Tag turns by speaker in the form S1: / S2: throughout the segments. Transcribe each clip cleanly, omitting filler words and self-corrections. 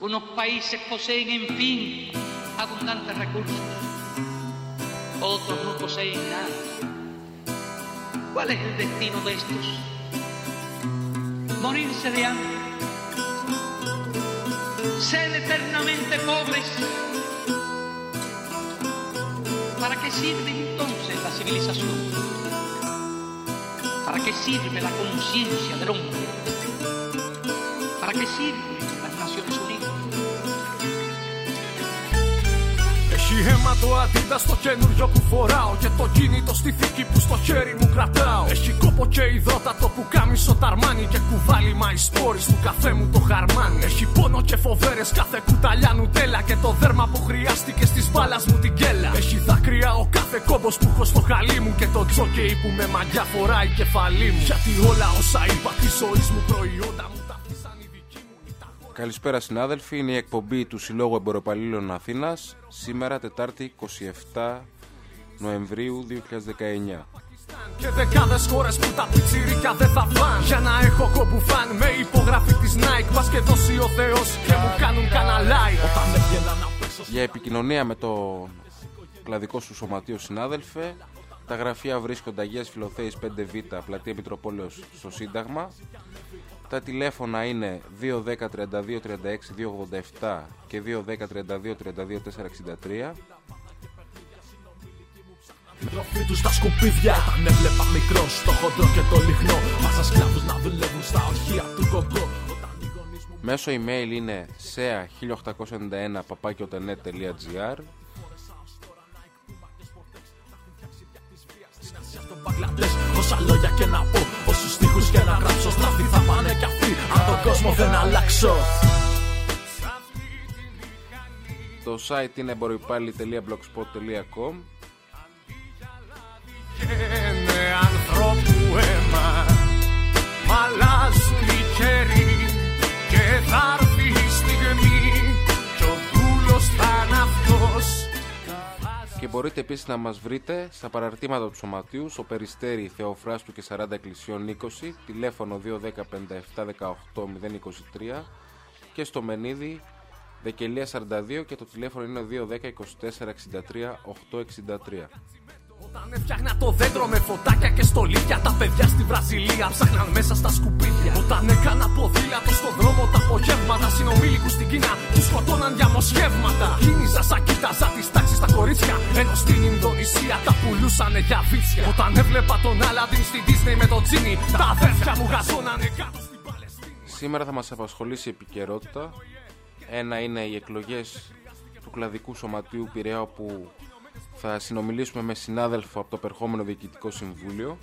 S1: Unos países poseen, en fin, abundantes recursos. Otros no poseen nada. ¿Cuál es el destino de estos? Morirse de hambre. Ser eternamente pobres. ¿Para qué sirve entonces la civilización? ¿Para qué sirve la conciencia del hombre? ¿Para qué sirven las Naciones Unidas?
S2: Έχει αίμα το Adidas στο καινούριο που φοράω και το κινητό στη θήκη που στο χέρι μου κρατάω. Έχει κόπο και υδρότατο που κάμισο ταρμάνι και κουβάλι μαϊσπόρις του καφέ μου το χαρμάνι. Έχει πόνο και φοβέρες κάθε κουταλιά νουτέλα και το δέρμα που χρειάστηκε στις μπάλας μου την κέλα. Έχει δάκρυα ο κάθε κόμπος που έχω στο χαλί μου και το τζόκεϊ που με μαγιά φοράει κεφαλή μου. Γιατί όλα όσα είπα της ζωής μου προϊόντα μου τα αφήσαν οι δικοί μου.
S3: Καλησπέρα συνάδελφοι, είναι η εκπομπή του Συλλόγου Εμποροπαλλήλων Αθήνας, σήμερα Τετάρτη 27 Νοεμβρίου 2019.
S2: Και δεκάδες χώρες που τα πιτσιρίκια δεν θα φαν. Για να έχω κομπουφάν με υπογραφή της Nike. Μας και δώσει ο Θεός και μου κάνουν κανένα like.
S3: Για επικοινωνία με το κλαδικό σου σωματείο συνάδελφε, τα γραφεία βρίσκονται Αγίας Φιλοθέης 5Β, Πλατεία Μητροπόλεως στο Σύνταγμα. Τα τηλέφωνα είναι 210 32 36 287 και 210 32 32 463.
S2: Η τροφή τους στα σκουπίδια. Όταν έβλεπα μικρός το χοντρό και το λιχνό. Μάσα σκλάβους να δουλεύουν στα ορχεία του κοκκό.
S3: Μέσω email είναι sea1891@otenet.gr.
S2: Όσα λόγια και να πω, όσους στίχους και να γράψω, στραφή θα πάνε κι αυτοί, αν τον κόσμο δεν αλλάξω.
S3: Το site είναι εμποροπάλληλοι.blogspot.com.
S2: Είναι ανθρώπου αίμα, μ' αλλάζουν οι καιροί και θα έρθει η στιγμή κι ο δούλος θα είναι αυτός.
S3: Και μπορείτε επίσης να μας βρείτε στα παραρτήματα του σωματείου, στο Περιστέρι Θεοφράστου και 40 Εκκλησιών 20, τηλέφωνο 210 57 18 023 και στο Μενίδη Δεκελία 42 και το τηλέφωνο είναι 210 24 63 863.
S2: Όταν έφτιαχνα το δέντρο με φωτάκια και στολίδια, τα παιδιά στη Βραζιλία ψάχναν μέσα στα σκουπίδια. Όταν έκανα ποδήλατο στον δρόμο τα απογεύματα, συνομήλικους στην Κίνα τους σκοτώναν για μοσχεύματα. Κίνηζα σαν κοίταζα τις τάξεις στα κορίτσια, ενώ στην Ινδονησία τα πουλούσανε για βίτσια. Όταν έβλεπα τον Άλαντιν στην Disney με το τζίνι, τα αδέρφια μου γαζώνανε κάτω στην Παλαιστίνη.
S3: Σήμερα θα μας απασχολήσει η επικαιρότητα. Ένα είναι οι εκλογές του κλαδικού σωματείου Πειραιά, όπου θα συνομιλήσουμε με συνάδελφο από το επερχόμενο Διοικητικό Συμβούλιο.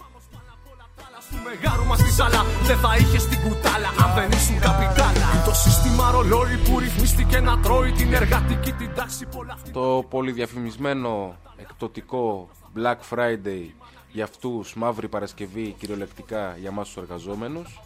S3: Το πολυδιαφημισμένο εκπτωτικό Black Friday για αυτούς, Μαύρη Παρασκευή κυριολεκτικά για εμάς τους εργαζόμενους.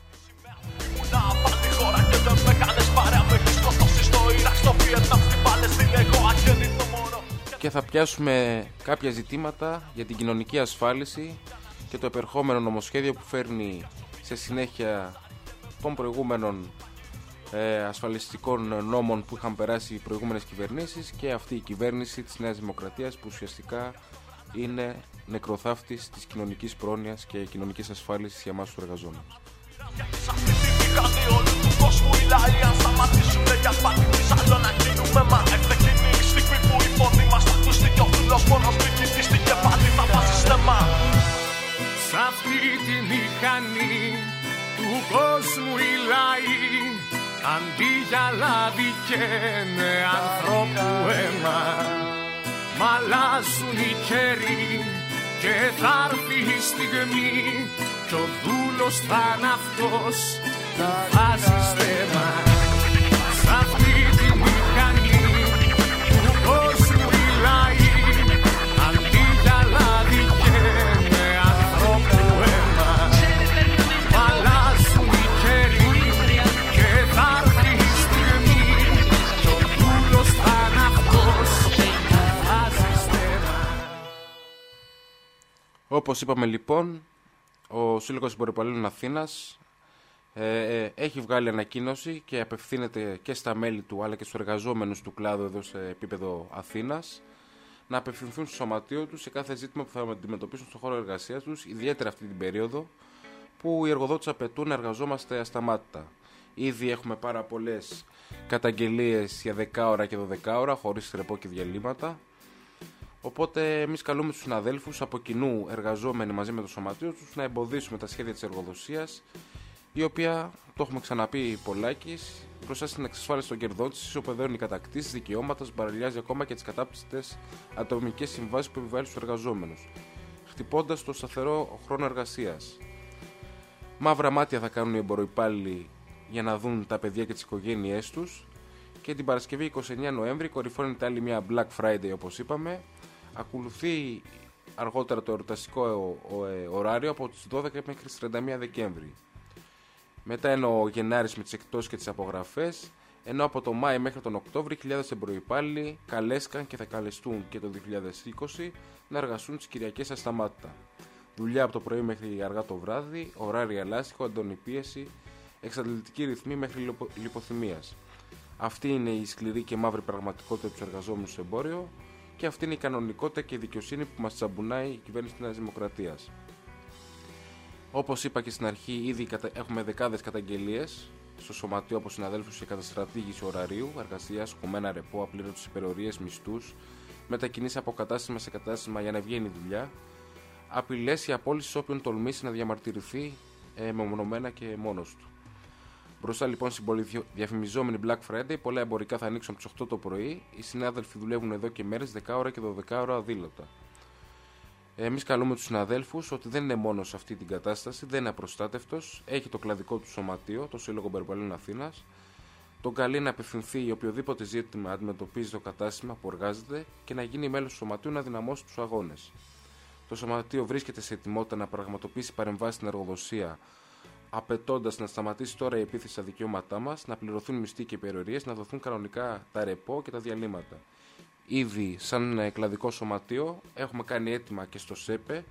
S3: Και θα πιάσουμε κάποια ζητήματα για την κοινωνική ασφάλιση και το επερχόμενο νομοσχέδιο που φέρνει σε συνέχεια των προηγούμενων ασφαλιστικών νόμων που είχαν περάσει οι προηγούμενες κυβερνήσεις και αυτή η κυβέρνηση της Νέας Δημοκρατίας που ουσιαστικά είναι νεκροθάφτης της κοινωνικής πρόνοιας και κοινωνικής ασφάλισης για εμάς τους εργαζόμενους.
S2: Σ' αυτή τη μηχανή του κόσμου οι λαοί, αντί για λάδι καίνε ανθρώπου αίμα. Μ' αλλάζουν οι καιροί και θα έρθει η στιγμή κι ο δούλος θα είναι αυτός που βάζει στέμα. Σ' αυτή τη μηχανή του κόσμου οι λαοί, αντί για λάδι καίνε ανθρώπου αίμα. Μ' αλλάζουν οι καιροί και θα έρθει η στιγμή κι ο δούλος θα είναι αυτός που βάζει στέμα.
S3: Όπως είπαμε λοιπόν, ο Σύλλογος Εμποροπαλλήλων Αθήνας έχει βγάλει ανακοίνωση και απευθύνεται και στα μέλη του αλλά και στους εργαζόμενους του κλάδου εδώ σε επίπεδο Αθήνας να απευθυνθούν στο σωματείο τους σε κάθε ζήτημα που θα αντιμετωπίσουν στον χώρο εργασίας τους, ιδιαίτερα αυτή την περίοδο που οι εργοδότες απαιτούν να εργαζόμαστε ασταμάτητα. Ήδη έχουμε πάρα πολλές καταγγελίες για 10 ώρα και 12 ώρα χωρίς ρεπό και διαλύματα. Οπότε εμείς καλούμε τους συναδέλφους από κοινού εργαζόμενοι μαζί με το σωματείο τους να εμποδίσουμε τα σχέδια της εργοδοσίας, η οποία, το έχουμε ξαναπεί πολλάκις, μπροστά στην εξασφάλιση των κερδών της, ισοπεδώνει κατακτήσεις, δικαιώματα, παραλιάζει ακόμα και τις κατάπτυστες ατομικές συμβάσεις που επιβάλλει στους εργαζόμενους, χτυπώντας το σταθερό χρόνο εργασίας. Μαύρα μάτια θα κάνουν οι εμποροϊπάλληλοι για να δουν τα παιδιά και τις οικογένειές τους. Και την Παρασκευή 29 Νοέμβρη κορυφώνεται άλλη μια Black Friday, όπως είπαμε. Ακολουθεί αργότερα το εορταστικό ωράριο από τις 12 μέχρι τις 31 Δεκέμβρη. Μετά είναι ο Γενάρης με τις εκτόσεις και τις απογραφές, ενώ από το Μάη μέχρι τον Οκτώβρη χιλιάδες εμποροϊπάλληλοι καλέσκαν και θα καλεστούν και το 2020 να εργαστούν τις Κυριακές ασταμάτητα. Δουλειά από το πρωί μέχρι αργά το βράδυ, ωράριο ελάστικο, έντονη πίεση, εξαντλητική ρυθμή μέχρι λιποθυμίας. Αυτή είναι η σκληρή και μαύρη πραγματικότητα του εργαζόμενου στο εμπόριο και αυτή είναι η κανονικότητα και η δικαιοσύνη που μας τσαμπουνάει η κυβέρνηση της Νέας Δημοκρατίας. Όπως είπα και στην αρχή, ήδη έχουμε δεκάδες καταγγελίες στο σωματείο από συναδέλφους για καταστρατήγηση ωραρίου, εργασίας, κομμένα ρεπό, απλήρωτες υπερορίες, μισθούς, μετακινήσεις από κατάστημα σε κατάστημα για να βγαίνει δουλειά, απειλές ή απόλυση όποιον τολμήσει να διαμαρτυρηθεί μεμονωμένα και μόνος του. Μπροστά λοιπόν στην πολυδιαφημιζόμενη Black Friday, πολλά εμπορικά θα ανοίξουν από τις 8 το πρωί. Οι συνάδελφοι δουλεύουν εδώ και μέρες 10 ώρα και 12 ώρα αδήλωτα. Εμείς καλούμε τους συναδέλφους ότι δεν είναι μόνο σε αυτή την κατάσταση, δεν είναι απροστάτευτος. Έχει το κλαδικό του σωματείο, το Σύλλογο Εμποριπαλλήλων Αθήνας. Τον καλεί να απευθυνθεί για οποιοδήποτε ζήτημα αντιμετωπίζει το κατάστημα που εργάζεται και να γίνει μέλος του σωματείου να δυναμώσει τους αγώνες. Το σωματείο βρίσκεται σε ετοιμότητα να πραγματοποιήσει παρεμβάσεις στην εργοδοσία, απαιτώντας να σταματήσει τώρα η επίθεση στα δικαιώματά μας, να πληρωθούν μισθοί και υπερορίες, να δοθούν κανονικά τα ρεπό και τα διαλύματα. Ήδη, σαν κλαδικό σωματείο, έχουμε κάνει αίτημα και στο ΣΕΠΕ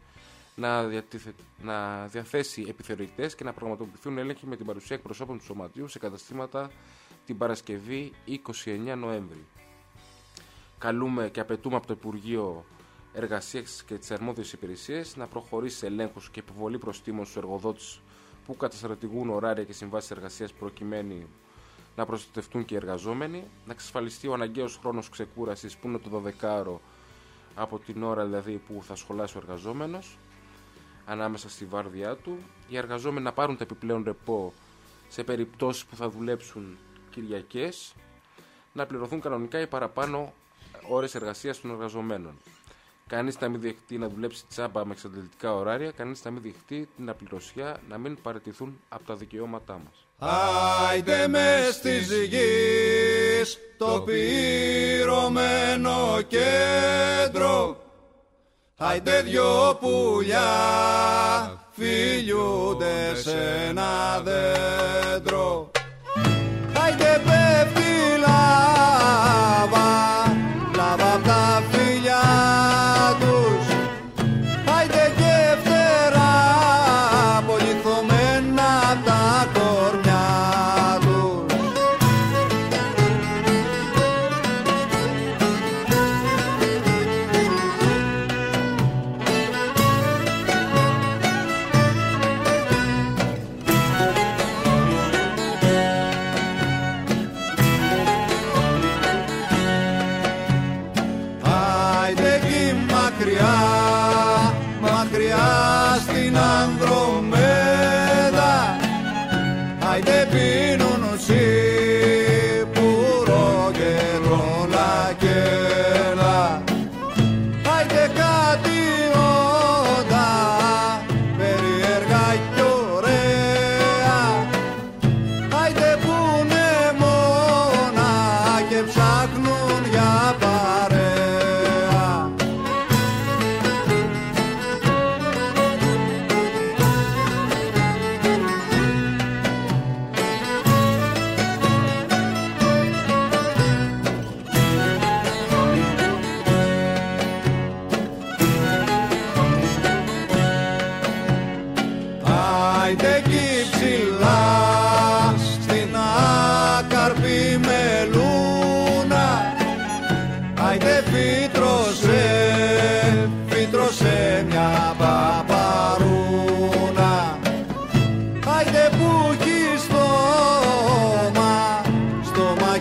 S3: να διαθέσει επιθεωρητές και να πραγματοποιηθούν έλεγχοι με την παρουσία εκπροσώπων του σωματείου σε καταστήματα την Παρασκευή 29 Νοέμβρη. Καλούμε και απαιτούμε από το Υπουργείο Εργασίας και τις αρμόδιες υπηρεσίες να προχωρήσει σε ελέγχους και επιβολή προστίμων στους εργοδότες που καταστρατηγούν ωράρια και συμβάσεις εργασίας προκειμένου να προστατευτούν και οι εργαζόμενοι, να εξασφαλιστεί ο αναγκαίος χρόνος ξεκούρασης που είναι το 12ωρο από την ώρα δηλαδή που θα σχολάσει ο εργαζόμενος ανάμεσα στη βάρδιά του, οι εργαζόμενοι να πάρουν τα επιπλέον ρεπό σε περιπτώσεις που θα δουλέψουν Κυριακές, να πληρωθούν κανονικά οι παραπάνω ώρες εργασίας των εργαζομένων. Κανείς να μην δεχτεί να δουλέψει τσάμπα με εξαντλητικά ωράρια, κανείς να μην δεχτεί την απληρωσιά, να μην παραιτηθούν από τα δικαιώματά μας.
S4: Άιντε μες της γης το πυρωμένο κέντρο, άιντε δυο πουλιά φιλιούνται σε ένα δέντρο, άιντε πέφτει λάβα, λάβα απ' τα φιλιά τους, άιντε και φτερά πολυθωμένα τα κορμιά τους.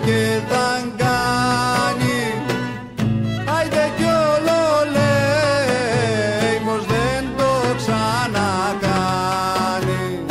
S4: και θα κάνει. Άιντε κι όλο λέει πως δεν το ξανακάνει.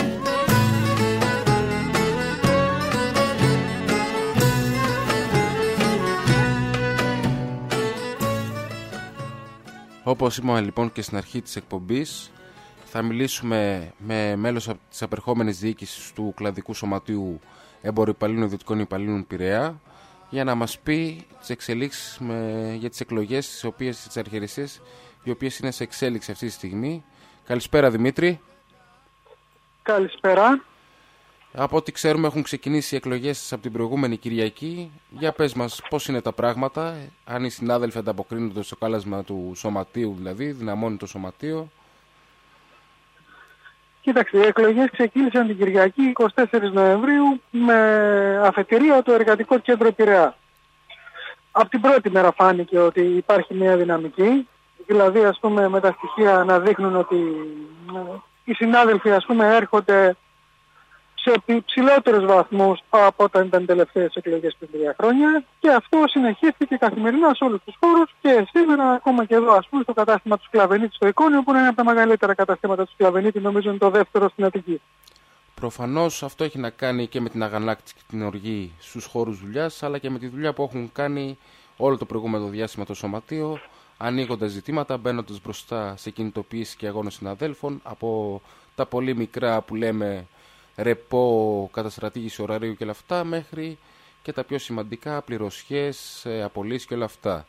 S3: Όπως είπαμε λοιπόν και στην αρχή της εκπομπής, θα μιλήσουμε με μέλος της απερχόμενης διοίκησης του Κλαδικού Σωματείου Εμπορυπαλλήλων Ιδιωτικών Υπαλλήλων Πειραιά για να μας πει τις εξελίξεις για τις εκλογές τις αρχιερεσίες, οι οποίες είναι σε εξέλιξη αυτή τη στιγμή. Καλησπέρα Δημήτρη.
S5: Καλησπέρα.
S3: Από ό,τι ξέρουμε έχουν ξεκινήσει οι εκλογές από την προηγούμενη Κυριακή. Για πες μας πώς είναι τα πράγματα, αν οι συνάδελφοι ανταποκρίνονται στο κάλεσμα του Σωματείου, δηλαδή δυναμώνει το Σωματείο.
S5: Κοίταξε, οι εκλογές ξεκίνησαν την Κυριακή 24 Νοεμβρίου με αφετηρία το Εργατικό Κέντρο Πειραιά. Από την πρώτη μέρα φάνηκε ότι υπάρχει μια δυναμική, δηλαδή ας πούμε με τα στοιχεία να δείχνουν ότι οι συνάδελφοι ας πούμε έρχονται σε ψηλότερους βαθμούς από όταν ήταν τελευταίες εκλογές πριν 3 χρόνια και αυτό συνεχίστηκε καθημερινά σε όλους τους χώρους και σήμερα ακόμα και εδώ ας πούμε στο κατάστημα του Σκλαβενίτη στο Εικόνιο που είναι ένα από τα μεγαλύτερα καταστήματα του Σκλαβενίτη, νομίζω είναι το δεύτερο στην Αττική.
S3: Προφανώς αυτό έχει να κάνει και με την αγανάκτηση και την οργή στους χώρους δουλειάς, αλλά και με τη δουλειά που έχουν κάνει όλο το προηγούμενο διάστημα το Σωματείο, ανοίγοντας ζητήματα, μπαίνοντας μπροστά σε κινητοποιήσεις και αγώνες συναδέλφων, από τα πολύ μικρά που λέμε ρεπό, καταστρατήγηση ωραρίου και όλα αυτά, μέχρι και τα πιο σημαντικά, πληρωσιές, απολύσεις και όλα αυτά.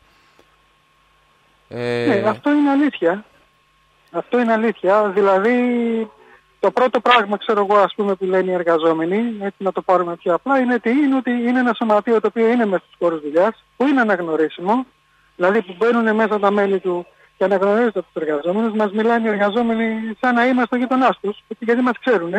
S5: Ναι, αυτό είναι αλήθεια. Αυτό είναι αλήθεια. Δηλαδή, το πρώτο πράγμα, ξέρω εγώ, ας πούμε, που λένε οι εργαζόμενοι, έτσι να το πάρουμε πιο απλά, είναι ότι είναι ένα σωματείο το οποίο είναι μέσα στους χώρους δουλειάς, που είναι αναγνωρίσιμο, δηλαδή που μπαίνουν μέσα τα μέλη του και αναγνωρίζονται από τους εργαζόμενους. Μας μιλάνε οι εργαζόμενοι σαν να είμαστε ο γειτονάς τους, γιατί μας ξέρουν.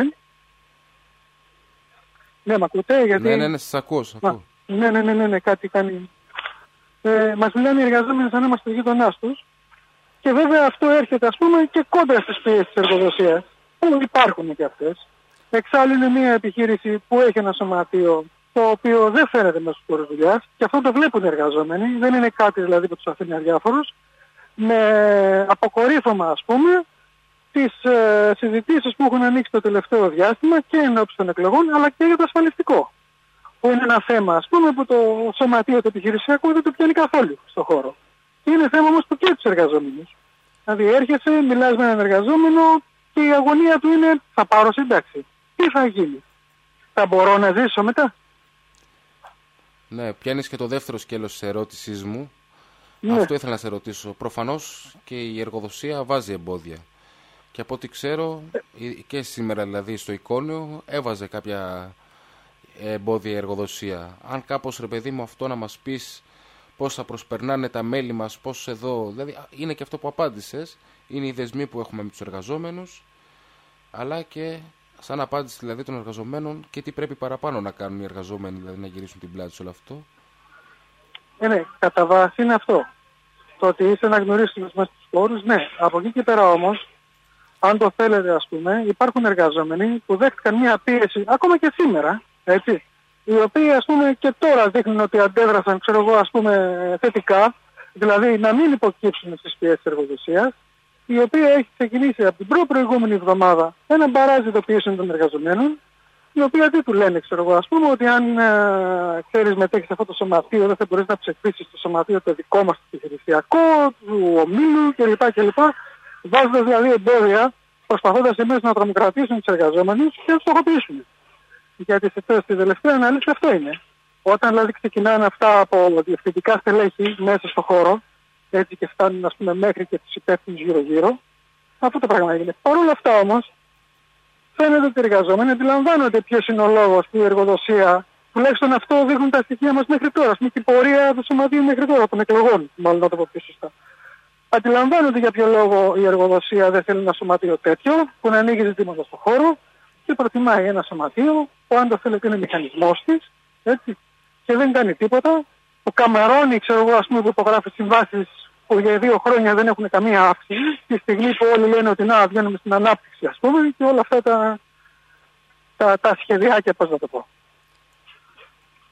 S5: Ναι, μ' ακούτε, γιατί...
S3: Ναι, σας ακούω.
S5: Ναι, κάτι κάνει. Μας μιλάνε οι εργαζόμενοι σαν να είμαστε γείτονάς τους και βέβαια αυτό έρχεται ας πούμε και κόντρα στις πιέσεις της εργοδοσίας που υπάρχουν και αυτές. Εξάλλου είναι μια επιχείρηση που έχει ένα σωματείο το οποίο δεν φαίνεται μέσα στους χώρους δουλειάς και αυτό το βλέπουν οι εργαζόμενοι, δεν είναι κάτι δηλαδή που τους αφήνει αδιάφορους, με αποκορύφωμα ας πούμε τις συζητήσεις που έχουν ανοίξει το τελευταίο διάστημα και ενώπιση των εκλογών αλλά και για το ασφαλιστικό. Που είναι ένα θέμα ας πούμε που το σωματείο του επιχειρησιακού δεν το πιάνει καθόλου στο χώρο. Και είναι θέμα όμως που και τους εργαζόμενους. Δηλαδή έρχεσαι, μιλάς με έναν εργαζόμενο και η αγωνία του είναι θα πάρω σύνταξη. Τι θα γίνει, θα μπορώ να ζήσω μετά?
S3: Ναι, πιάνεις και το δεύτερο σκέλος της ερώτησής μου.
S5: Ναι.
S3: Αυτό ήθελα να σε ρωτήσω. Προφανώς και η εργοδοσία βάζει εμπόδια. Και από ό,τι ξέρω, και σήμερα δηλαδή στο Εικόνιο έβαζε κάποια εμπόδια η εργοδοσία. Αν κάπως ρε παιδί μου αυτό να μας πεις πώς θα προσπερνάνε τα μέλη μας, πώς εδώ, δηλαδή είναι και αυτό που απάντησες, είναι οι δεσμοί που έχουμε με τους εργαζόμενους, αλλά και σαν απάντηση δηλαδή των εργαζομένων και τι πρέπει παραπάνω να κάνουν οι εργαζόμενοι, δηλαδή να γυρίσουν την πλάτη σε όλο αυτό.
S5: Ναι, κατά βάση είναι αυτό. Το ότι είσαι να γνωρίσεις μέσα στους χώρους, ναι. Από εκεί και πέρα όμως, αν το θέλετε ας πούμε, υπάρχουν εργαζόμενοι που δέχτηκαν μια πίεση, ακόμα και σήμερα, έτσι, οι οποίοι ας πούμε και τώρα δείχνουν ότι αντέδρασαν, ξέρω εγώ ας πούμε, θετικά, δηλαδή να μην υποκύψουν στις πιέσεις της εργοδοσίας, η οποία έχει ξεκινήσει από την προηγούμενη εβδομάδα ένα μπαράζ ειδοποιήσεων των εργαζομένων, οι οποίοι τι του λένε, ξέρω εγώ, ας πούμε, ότι αν ξέρεις μετέχεις σε αυτό το σωματείο, δεν θα μπορείς να ψηφίσεις το σωματείο το δικό μας, το επιχειρησιακό, του ομίλου κλπ. Βάζοντας δηλαδή εμπόδια, προσπαθώντας εμείς να τρομοκρατήσουν τους εργαζόμενους και να τους στοχοποιήσουν. Γιατί στη τελευταία ανάλυση αυτό είναι. Όταν δηλαδή ξεκινάνε αυτά από διευθυντικά στελέχη μέσα στο χώρο, έτσι και φτάνουν ας πούμε μέχρι και τους υπεύθυνους γύρω-γύρω, αυτό το πράγμα έγινε. Παρ' όλα αυτά όμως, φαίνεται ότι οι εργαζόμενοι αντιλαμβάνονται ποιος είναι ο λόγος που η εργοδοσία, τουλάχιστον αυτό δείχνουν τα στοιχεία μας μέχρι τώρα, στην πορεία του σωματείου μέχρι τώρα, των εκλογών, μάλλον να το πω πιο σωστά. Αντιλαμβάνονται για ποιο λόγο η εργοδοσία δεν θέλει ένα σωματείο τέτοιο, που να ανοίγει ζητήματα στον χώρο και προτιμάει ένα σωματείο που αν το θέλετε είναι μηχανισμός της, έτσι, και δεν κάνει τίποτα, που καμερώνει, ξέρω εγώ, ας πούμε, που υπογράφει συμβάσεις που για 2 χρόνια δεν έχουν καμία αύξηση, τη στιγμή που όλοι λένε ότι να βγαίνουμε στην ανάπτυξη, ας πούμε, και όλα αυτά τα σχεδιάκια, πώς να το πω.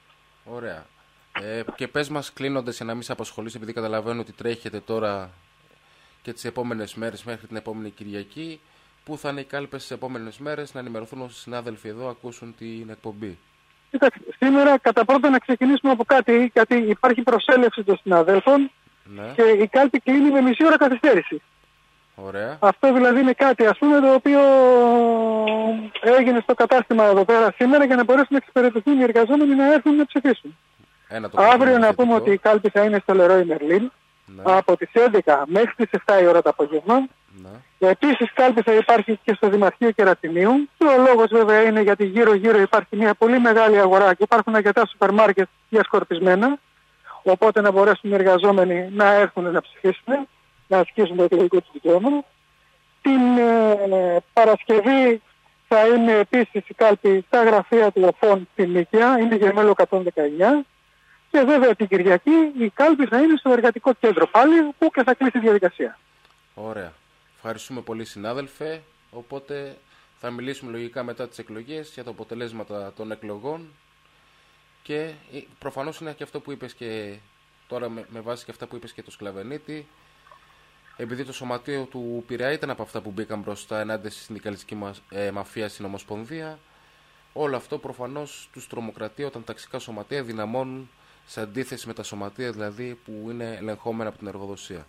S3: Ωραία. Και πες μας κλείνοντας, για να μην σε απασχολείς, επειδή καταλαβαίνω ότι τρέχετε τώρα και τις επόμενες μέρες μέχρι την επόμενη Κυριακή, πού θα είναι οι κάλπες τις επόμενες μέρες, να ενημερωθούν όσοι συνάδελφοι εδώ ακούσουν την εκπομπή.
S5: Κοιτάξτε, σήμερα κατά πρώτα να ξεκινήσουμε από κάτι, γιατί υπάρχει προσέλευση των συναδέλφων, ναι, και η κάλπη κλείνει με μισή ώρα καθυστέρηση.
S3: Ωραία. Αυτό
S5: δηλαδή είναι κάτι, ας πούμε, το οποίο έγινε στο κατάστημα εδώ πέρα σήμερα για να μπορέσουν να εξυπηρετηθούν οι εργαζόμενοι να έρθουν να ψηφίσουν. Αύριο να πούμε ότι η κάλπη θα είναι στο Λερόι Μερλίν, ναι, από τις 11 μέχρι τις 7 η ώρα το απόγευμα. Ναι. Επίσης κάλπη θα υπάρχει και στο Δημαρχείο Κερατινίου. Και ο λόγος βέβαια είναι γιατί γύρω-γύρω υπάρχει μια πολύ μεγάλη αγορά και υπάρχουν αρκετά σούπερ μάρκετ διασκορπισμένα. Οπότε να μπορέσουν οι εργαζόμενοι να έρθουν να ψηφίσουν, να ασκήσουν το εκλογικό τους δικαίωμα. Την Παρασκευή θα είναι επίσης η κάλπη στα γραφεία του ΟΦΟΝ στην Νίκαια, είναι Γερμέλο 119. Και βέβαια την Κυριακή η κάλπη θα είναι στο εργατικό κέντρο πάλι, που και θα κλείσει η διαδικασία.
S3: Ωραία. Ευχαριστούμε πολύ, συνάδελφε. Οπότε θα μιλήσουμε λογικά μετά τις εκλογές για τα αποτελέσματα των εκλογών. Και προφανώς είναι και αυτό που είπες και τώρα με βάση και αυτά που είπες και το Σκλαβενίτη. Επειδή το σωματείο του Πειραιά ήταν από αυτά που μπήκαν μπροστά ενάντια στη συνδικαλιστική μαφία στην Ομοσπονδία, όλο αυτό προφανώς τους τρομοκρατεί όταν ταξικά σωματεία δυναμώνουν σε αντίθεση με τα σωματεία δηλαδή που είναι ελεγχόμενα από την εργοδοσία.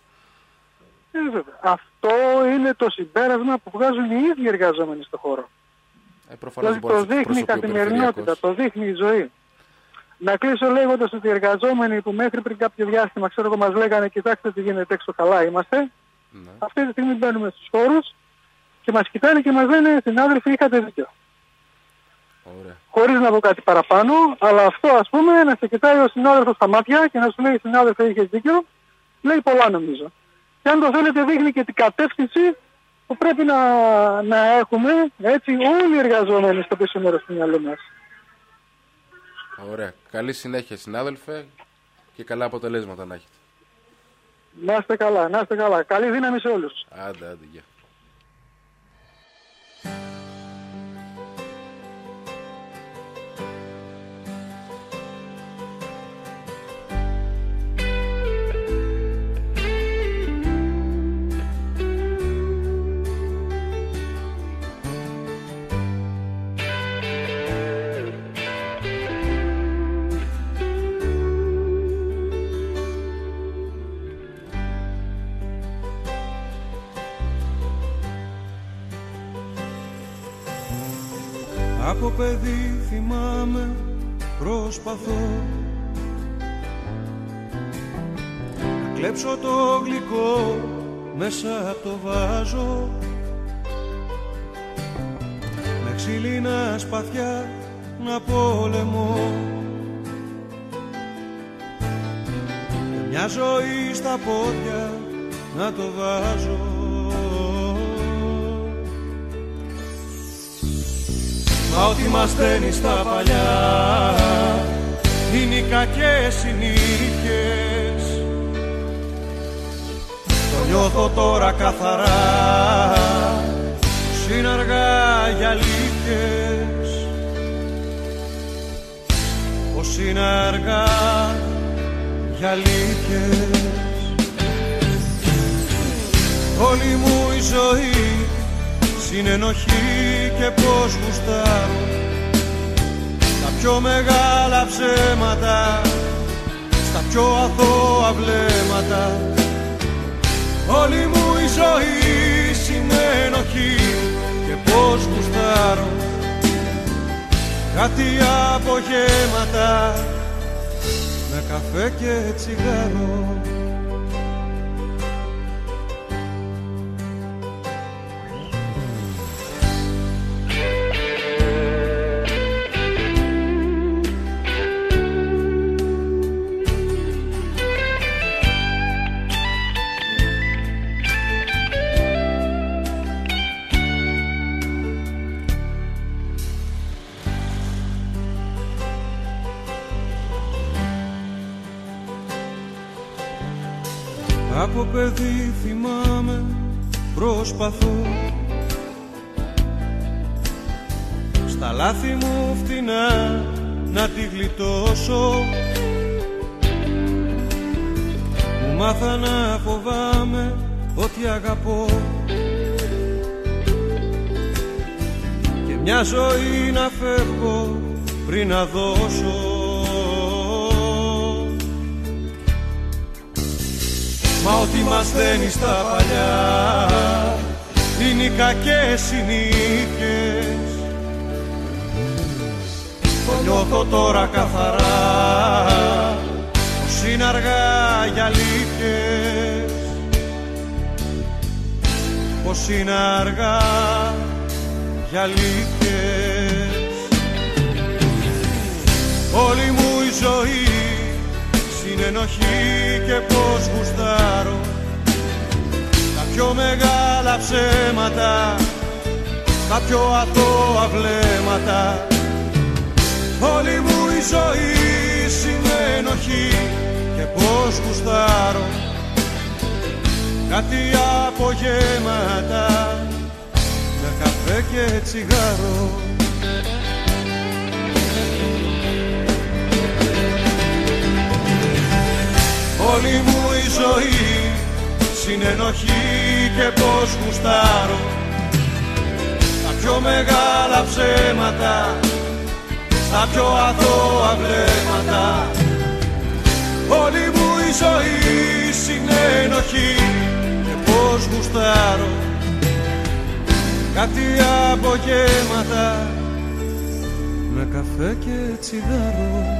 S5: Αυτό είναι το συμπέρασμα που βγάζουν οι ίδιοι εργαζόμενοι στον χώρο.
S3: Δηλαδή
S5: το δείχνει η καθημερινότητα, το δείχνει η ζωή. Να κλείσω λέγοντας ότι οι εργαζόμενοι που μέχρι πριν κάποιο διάστημα μας λέγανε κοιτάξτε τι γίνεται έξω, καλά είμαστε. Ναι. Αυτή τη στιγμή μπαίνουμε στους χώρους και μας κοιτάνε και μας λένε συνάδελφοι είχατε δίκιο.
S3: Ωραία.
S5: Χωρίς να πω κάτι παραπάνω, αλλά αυτό ας πούμε να σε κοιτάει ο συνάδελφος στα μάτια και να σου λέει συνάδελφε είχες δίκιο, λέει πολλά νομίζω. Και αν το θέλετε δείχνει και την κατεύθυνση που πρέπει να έχουμε έτσι όλοι οι εργαζόμενοι στο πίσω μέρος του μυαλού μας.
S3: Ωραία. Καλή συνέχεια συνάδελφε και καλά αποτελέσματα να έχετε.
S5: Να είστε καλά, να είστε καλά. Καλή δύναμη σε όλους.
S3: Άντε, γεια.
S4: Από παιδί θυμάμαι προσπαθώ να κλέψω το γλυκό μέσα από το βάζο, με ξύλινα σπαθιά να πολεμώ και μια ζωή στα πόδια να το βάζω. Μα ό,τι μας στέλνει στα παλιά είναι οι κακές συνήθειες. Το νιώθω τώρα καθαρά, πως είναι αργά για αλήθειες, πως είναι αργά για αλήθειες. Όλη μου η ζωή συνενοχή και πως γουστάρω τα πιο μεγάλα ψέματα, στα πιο αθώα βλέμματα. Όλη μου η ζωή συνενοχή και πως γουστάρω κάτι απογεύματα με καφέ και τσιγάρο. Από παιδί θυμάμαι προσπαθώ στα λάθη μου φτηνά να τη γλιτώσω. Μου μάθα να φοβάμαι ότι αγαπώ και μια ζωή να φεύγω πριν να δώσω. Μα ό,τι μας δένει στα παλιά είναι οι κακές συνήθειες. Το νιώθω τώρα καθαρά πως είναι αργά για αλήθειες. Πως είναι αργά για αλήθειες. Όλη μου η ζωή συνενοχή και πως γουστάρω τα πιο μεγάλα ψέματα, τα πιο αθώα βλέμματα. Όλη μου η ζωή συνενοχή και πως γουστάρω κάτι απογέματα με καφέ και τσιγάρο. Όλη μου η ζωή συνενοχή και πως γουστάρω τα πιο μεγάλα ψέματα, τα πιο αθώα βλέμματα. Όλη μου η ζωή συνενοχή και πως γουστάρω κάτι απογέματα με καφέ και τσιγάρο.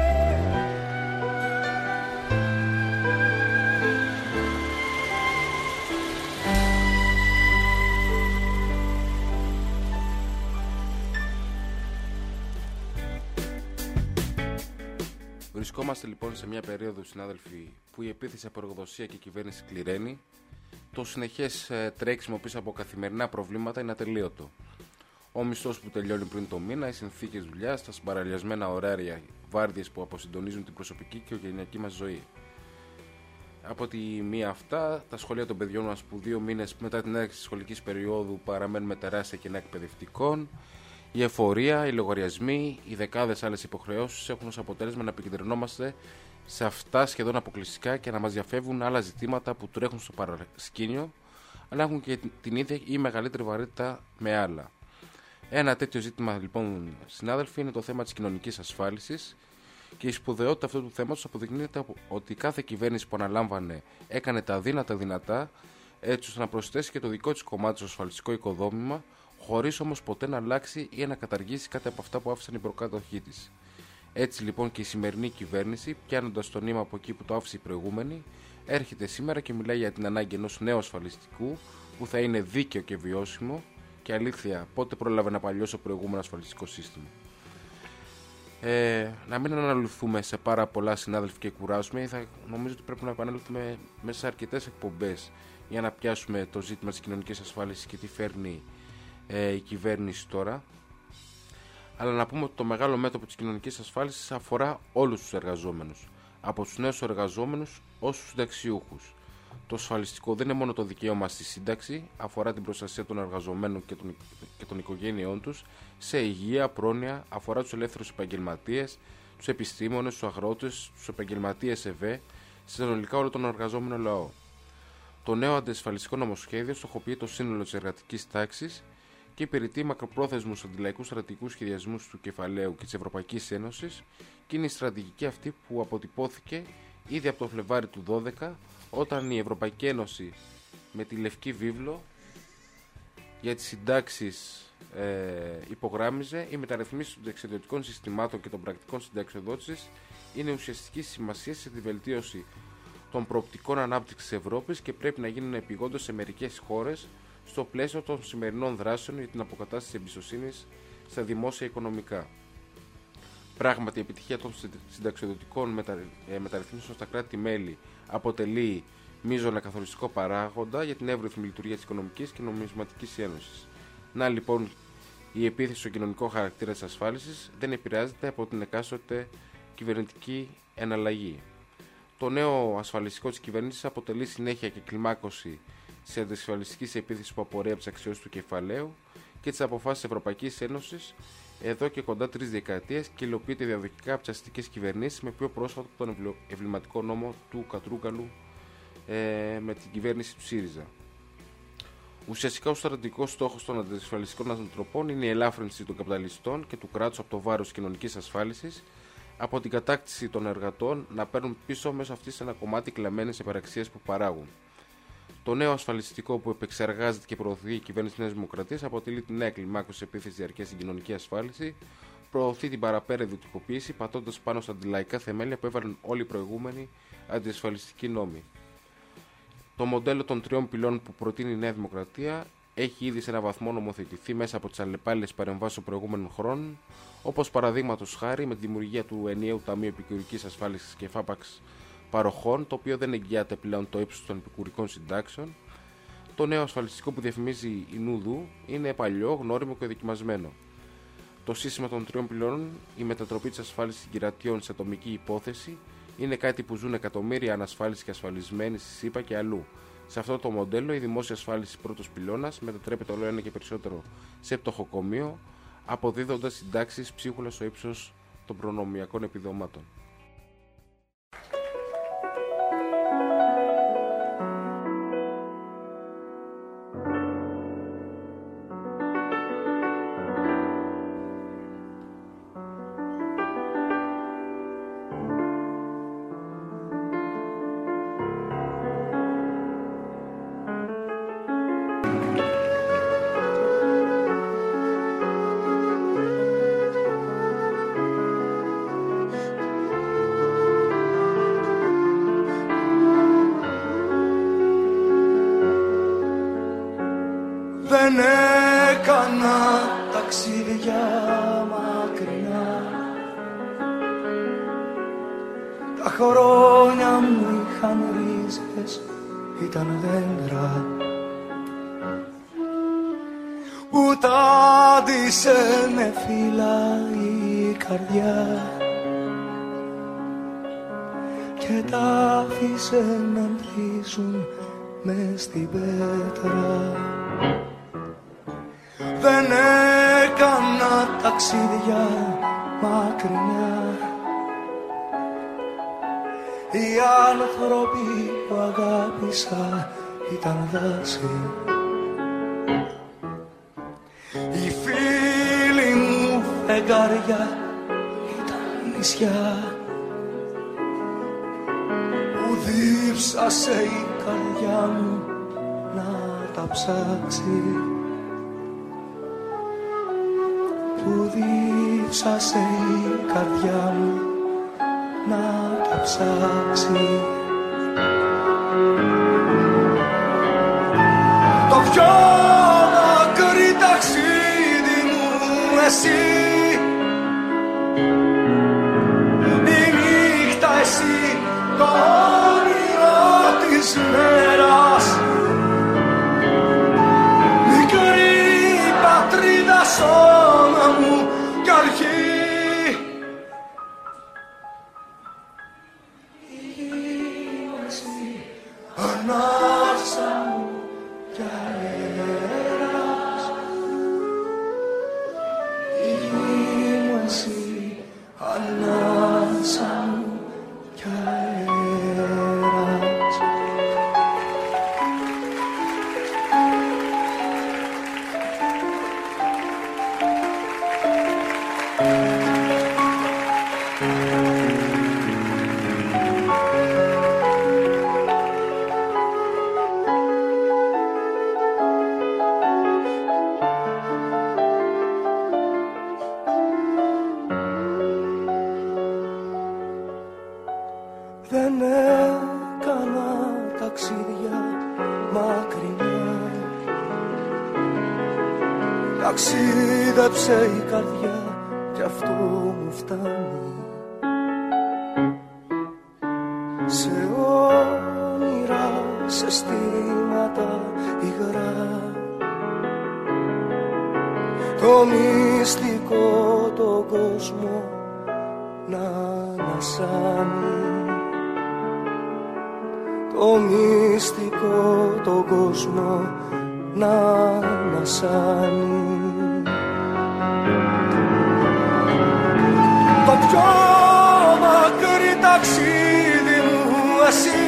S3: Βρισκόμαστε λοιπόν σε μια περίοδο, συνάδελφοι, που η επίθεση από εργοδοσία και κυβέρνηση κληραίνει. Το συνεχές τρέξιμο πίσω από καθημερινά προβλήματα είναι ατελείωτο. Ο μισθός που τελειώνει πριν το μήνα, οι συνθήκες δουλειάς, τα συμπαραλιασμένα ωράρια, βάρδιες που αποσυντονίζουν την προσωπική και οικογενειακή μας ζωή. Από τη μία αυτά, τα σχολεία των παιδιών μας που 2 μήνες μετά την έναρξη της σχολικής περίοδου παραμένουν με τεράστια κενά εκπαιδευτικών. Η εφορία, οι λογαριασμοί, οι δεκάδες άλλες υποχρεώσεις έχουν ως αποτέλεσμα να επικεντρωνόμαστε σε αυτά σχεδόν αποκλειστικά και να μας διαφεύγουν άλλα ζητήματα που τρέχουν στο παρασκήνιο, αλλά έχουν και την ίδια ή μεγαλύτερη βαρύτητα με άλλα. Ένα τέτοιο ζήτημα, λοιπόν, συνάδελφοι, είναι το θέμα της κοινωνικής ασφάλισης και η σπουδαιότητα αυτού του θέματος αποδεικνύεται ότι κάθε κυβέρνηση που αναλάμβανε έκανε τα αδύνατα δυνατά, έτσι ώστε να προσθέσει και το δικό της κομμάτι στο ασφαλιστικό οικοδόμημα, χωρίς όμως ποτέ να αλλάξει ή να καταργήσει κάτι από αυτά που άφησαν οι προκάτοχοί της. Έτσι λοιπόν και η σημερινή κυβέρνηση, πιάνοντας το νήμα από εκεί που το άφησε η προηγούμενη, έρχεται σήμερα και μιλάει για την ανάγκη ενός νέου ασφαλιστικού που θα είναι δίκαιο και βιώσιμο. Και αλήθεια, πότε πρόλαβε να παλιώσει το προηγούμενο ασφαλιστικό σύστημα. Να μην αναλυθούμε σε πάρα πολλά, συνάδελφοι, και κουράσουμε. Νομίζω ότι πρέπει να επανέλθουμε μέσα σε αρκετές εκπομπές για να πιάσουμε το ζήτημα της κοινωνικής ασφάλισης και τι φέρνει η κυβέρνηση τώρα. Αλλά να πούμε ότι το μεγάλο μέτωπο της κοινωνικής ασφάλισης αφορά όλους τους εργαζόμενους, από τους νέους εργαζόμενους ως τους συνταξιούχους. Το ασφαλιστικό δεν είναι μόνο το δικαίωμα στη σύνταξη, αφορά την προστασία των εργαζομένων και των οικογένειών τους σε υγεία, πρόνοια, αφορά τους ελεύθερους επαγγελματίες, τους επιστήμονες, τους αγρότες, τους επαγγελματίες ΕΒΕ, συνολικά όλο τον εργαζόμενο λαό. Το νέο αντισφαλιστικό νομοσχέδιο στοχοποιεί το σύνολο της εργατικής τάξης και υπηρετεί μακροπρόθεσμους αντιλαϊκούς στρατηγικούς σχεδιασμούς του κεφαλαίου και της Ευρωπαϊκής Ένωσης και είναι η στρατηγική αυτή που αποτυπώθηκε ήδη από το Φλεβάρι του 2012, όταν η Ευρωπαϊκή Ένωση με τη Λευκή Βίβλο για τις συντάξεις υπογράμμιζε οι μεταρρυθμίσεις των εξαιρετικών συστημάτων και των πρακτικών συνταξιοδότησης είναι ουσιαστική σημασία σε τη βελτίωση των προοπτικών ανάπτυξης της Ευρώπης και πρέπει να γίνουν επειγόντως σε μερικές χώρες στο πλαίσιο των σημερινών δράσεων για την αποκατάσταση εμπιστοσύνης στα δημόσια οικονομικά. Πράγματι, η επιτυχία των συνταξιοδοτικών μεταρρυθμίσεων στα κράτη-μέλη αποτελεί μείζωνα καθοριστικό παράγοντα για την εύρυθμη λειτουργία της Οικονομικής και Νομισματικής Ένωσης. Να λοιπόν, η επίθεση στο κοινωνικό χαρακτήρα της ασφάλισης δεν επηρεάζεται από την εκάστοτε κυβερνητική εναλλαγή. Το νέο ασφαλιστικό της κυβέρνησης αποτελεί συνέχεια και κλιμάκωση της αντισφαλιστικής επίθεσης που απορρέει από τις αξιώσεις του κεφαλαίου και τις αποφάσεις της Ευρωπαϊκής Ένωσης εδώ και κοντά 3 δεκαετίες και υλοποιείται διαδοχικά από τις αστικές κυβερνήσεις, με πιο πρόσφατο τον εμβληματικό νόμο του Κατρούγκαλου με την κυβέρνηση του ΣΥΡΙΖΑ. Ουσιαστικά ο στρατηγικός στόχος των αντισφαλιστικών ανατροπών είναι η ελάφρυνση των καπιταλιστών και του κράτους από το βάρος της κοινωνικής ασφάλισης, από την κατάκτηση των εργατών να παίρνουν πίσω μέσω αυτής ένα κομμάτι κλαμμένες υπεραξίες που παράγουν. Το νέο ασφαλιστικό που επεξεργάζεται και προωθεί η κυβέρνηση της Νέας Δημοκρατίας αποτελεί την νέα κλιμάκωση επίθεση διαρκεία στην κοινωνική ασφάλιση, προωθεί την παραπέρα ιδιωτικοποίηση, πατώντας πάνω στα αντιλαϊκά θεμέλια που έβαλαν όλοι οι προηγούμενοι αντιασφαλιστικοί νόμοι. Το μοντέλο των 3 πυλών που προτείνει η Νέα Δημοκρατία έχει ήδη σε έναν βαθμό νομοθετηθεί μέσα από τις αλλεπάλληλες παρεμβάσεις των προηγούμενων χρόνων, όπως παραδείγματος χάρη με τη δημιουργία του ενιαίου Ταμείου Επικουρικής Ασφάλισης και φάπαξ παροχών, το οποίο δεν εγγυάται πλέον το ύψος των επικουρικών συντάξεων. Το νέο ασφαλιστικό που διαφημίζει η Νούδου είναι παλιό, γνώριμο και δοκιμασμένο. Το σύστημα των 3 πυλώνων, η μετατροπή της ασφάλισης συγκυρατιών σε ατομική υπόθεση, είναι κάτι που ζουν εκατομμύρια ανασφάλιστοι και ασφαλισμένοι στη ΣΥΠΑ και αλλού. Σε αυτό το μοντέλο, η δημόσια ασφάλιση πρώτος πυλώνας μετατρέπεται όλο ένα και περισσότερο σε πτωχοκομείο, αποδίδοντας συντάξεις ψίχουλα στο ύψος των προνομιακών επιδομάτων.
S6: Δεν έκανα ταξίδια μακριά, τα χρόνια μου είχαν ρίζες, ήταν δέντρα που τάντισε με φύλλα η καρδιά και τα άφησε να ανθίσουν μες στην πέτρα. Δεν έκανα ταξίδια μακρινά, οι άνθρωποι που αγάπησα ήταν δάση, οι φίλοι μου φεγγάρια ήταν νησιά που δίψασε η καρδιά μου να τα ψάξει, που δίψασε η καρδιά μου να τα ψάξει. Το πιο μακρύ ταξίδι μου εσύ, η νύχτα εσύ, το όνειρο της μέρας, μικρή πατρίδα σώμα μου κι αρχή. Η γη μου εσύ, ανάσα μου κι αέρας, η γη μου εσύ, ανάσα μου κι αέρας. Δεν έκανα ταξίδια μακρινά, ταξίδεψε η καρδιά κι αυτό μου φτάνει, σε όνειρα, σε αισθήματα υγρά, το μυστικό τον κόσμο να ανασάνει, το μυστικό τον κόσμο να ανασάνει. το πιο μακρύ ταξίδι μου εσύ.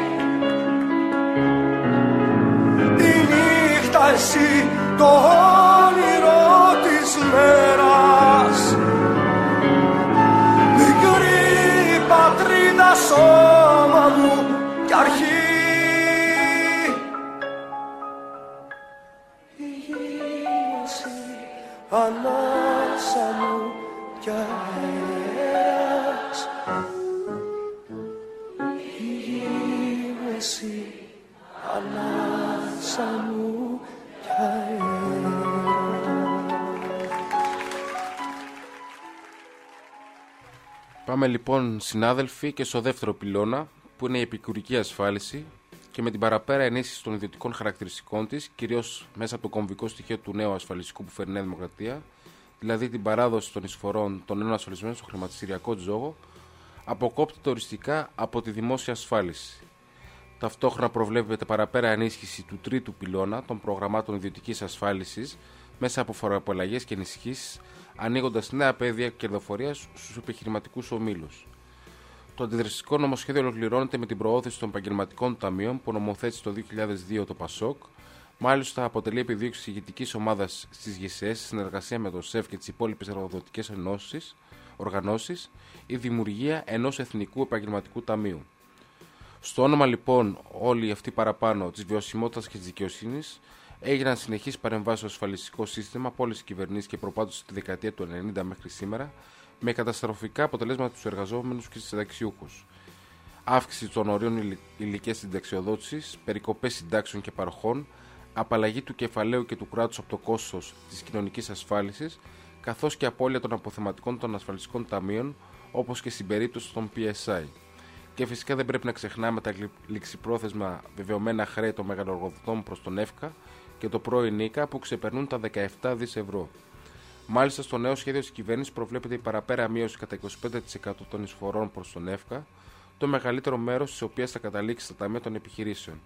S6: Η νύχτα εσύ, το όνειρο της μέρας, μικρή πατρίδα σώμα μου κι αρχή. Η γη εσύ, ανάσα μου κι αέρας. Η γη εσύ, ανάσα μου κι αέρας.
S3: Πάμε λοιπόν, συνάδελφοι, και στο δεύτερο πυλώνα, που είναι η επικουρική ασφάλιση, και με την παραπέρα ενίσχυση των ιδιωτικών χαρακτηριστικών της, κυρίως μέσα από το κομβικό στοιχείο του νέου ασφαλιστικού που φέρνει η Νέα Δημοκρατία, δηλαδή την παράδοση των εισφορών των νέων ασφαλισμένων στο χρηματιστηριακό τζόγο, αποκόπτεται οριστικά από τη δημόσια ασφάλιση. Ταυτόχρονα προβλέπεται παραπέρα ενίσχυση του τρίτου πυλώνα των προγραμμάτων ιδιωτικής ασφάλισης μέσα από φοροαπαλλαγές και ενισχύσεις, ανοίγοντας νέα πεδία κερδοφορίας στους επιχειρηματικούς ομίλους. Το αντιδραστικό νομοσχέδιο ολοκληρώνεται με την προώθηση των επαγγελματικών ταμείων που νομοθέτησε το 2002 το ΠΑΣΟΚ. Μάλιστα, αποτελεί επιδίωξη της ηγετικής ομάδας στις ΓΕΣΕΣ, σε συνεργασία με το ΣΕΦ και τις υπόλοιπες εργοδοτικές οργανώσεις, η δημιουργία ενός εθνικού επαγγελματικού ταμείου. Στο όνομα λοιπόν όλοι αυτοί παραπάνω της βιωσιμότητας και της δικαιοσύνης, έγιναν συνεχείς παρεμβάσεις στο ασφαλιστικό σύστημα από όλες τις κυβερνήσεις και προπάντως στη δεκαετία του 90 μέχρι σήμερα, με καταστροφικά αποτελέσματα στους εργαζόμενους και στους συνταξιούχους. Αύξηση των ορίων ηλικίας συνταξιοδότησης, περικοπές συντάξεων και παροχών, απαλλαγή του κεφαλαίου και του κράτους από το κόστος της κοινωνικής ασφάλισης, καθώς και απώλεια των αποθεματικών των ασφαλιστικών ταμείων, όπως και στην περίπτωση των PSI. Και φυσικά δεν πρέπει να ξεχνάμε τα ληξιπρόθεσμα βεβαιωμένα χρέη των μεγαλοεργοδοτών προς τον ΕΦΚΑ και το πρώην ΙΚΑ που ξεπερνούν τα 17 δις ευρώ. Μάλιστα, στο νέο σχέδιο της κυβέρνησης προβλέπεται η παραπέρα μείωση κατά 25% των εισφορών προς τον ΕΦΚΑ, το μεγαλύτερο μέρος της οποίας θα καταλήξει στα ταμεία των επιχειρήσεων.